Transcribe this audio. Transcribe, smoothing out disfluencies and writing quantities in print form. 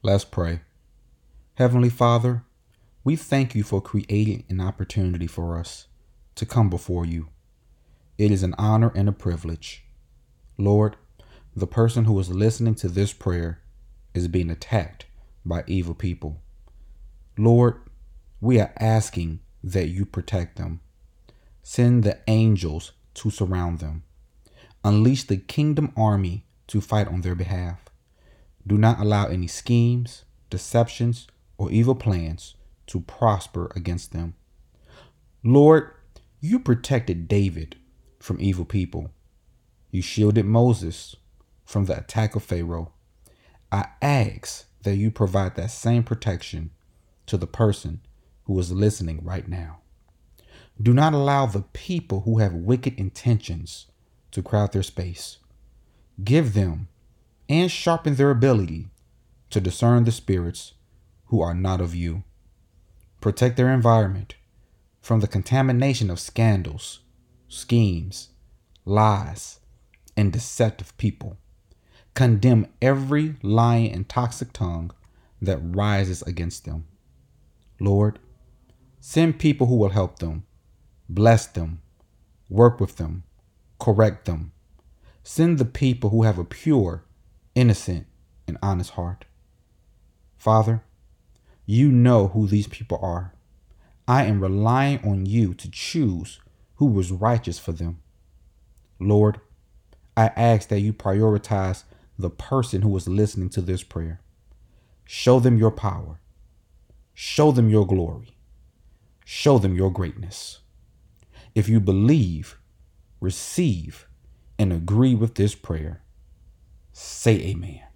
Let's pray. Heavenly Father, we thank you for creating an opportunity for us to come before you. It is an honor and a privilege. Lord, the person who is listening to this prayer is being attacked by evil people. Lord, we are asking that you protect them. Send the angels to surround them. Unleash the kingdom army to fight on their behalf. Do not allow any schemes, deceptions, or evil plans to prosper against them. Lord, you protected David from evil people. You shielded Moses from the attack of Pharaoh. I ask that you provide that same protection to the person who is listening right now. Do not allow the people who have wicked intentions to crowd their space. Give them and sharpen their ability to discern the spirits who are not of you. Protect their environment from the contamination of scandals, schemes, lies, and deceptive people. Condemn every lying and toxic tongue that rises against them. Lord, send people who will help them, bless them, work with them, correct them. Send the people who have a pure, innocent, and honest heart. Father, you know who these people are. I am relying on you to choose who was righteous for them. Lord, I ask that you prioritize the person who is listening to this prayer. Show them your power. Show them your glory. Show them your greatness. If you believe, receive, and agree with this prayer, say amen.